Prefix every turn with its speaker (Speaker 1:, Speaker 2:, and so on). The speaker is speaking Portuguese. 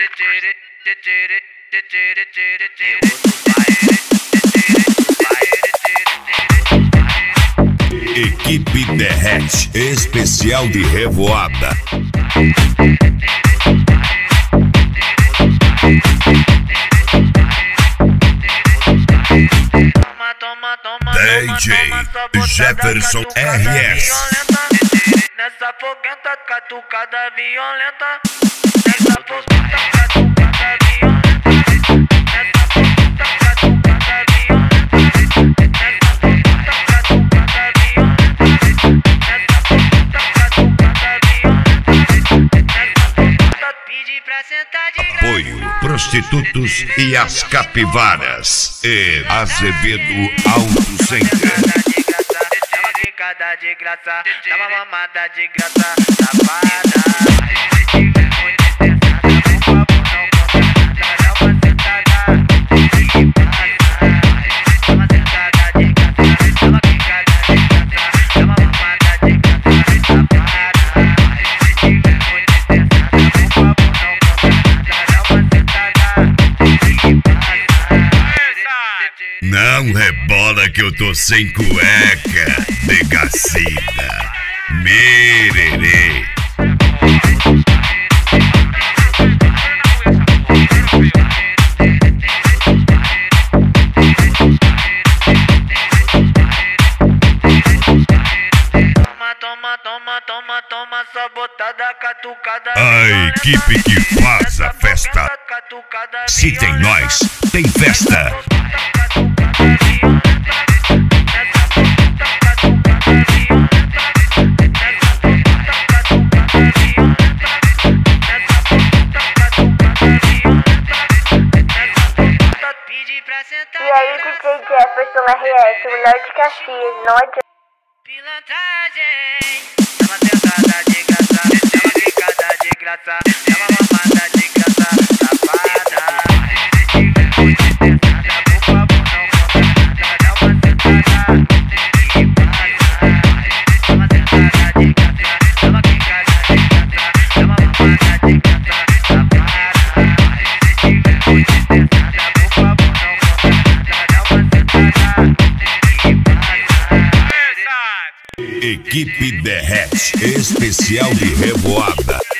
Speaker 1: Equipe Derrete, especial de revoada. DJ Jefferson RS.
Speaker 2: Nessa foguenta catucada violenta. Nessa foguenta catucada violenta. Nessa foguenta catucada violenta. Nessa foguenta catucada violenta. Nessa foguenta catucada violenta. Nessa foguenta pede pra sentar de graça.
Speaker 1: Apoio Prostitutos e as Capivaras e Azevedo Auto Center.
Speaker 2: Cada de graça, dá uma mamada de graça, safada.
Speaker 1: Não rebola que eu tô sem cueca, negacida. Mererê.
Speaker 2: Toma, sabotada, catucada.
Speaker 1: A equipe que faz a festa. Se tem nós, tem festa.
Speaker 3: E aí, DJ Jefferson RS, o melhor de Caxias, não adianta.
Speaker 2: Pilantragem, dá uma sentada de graça, dá uma picada de graça, dá uma mamada de graça, safada. Por favor, não dá uma sentada. Dá uma sentada de graça, dá uma picada de graça, dá uma mamada de graça, safada. Por favor, não dá uma sentada.
Speaker 1: Equipe Derrete, especial de revoada.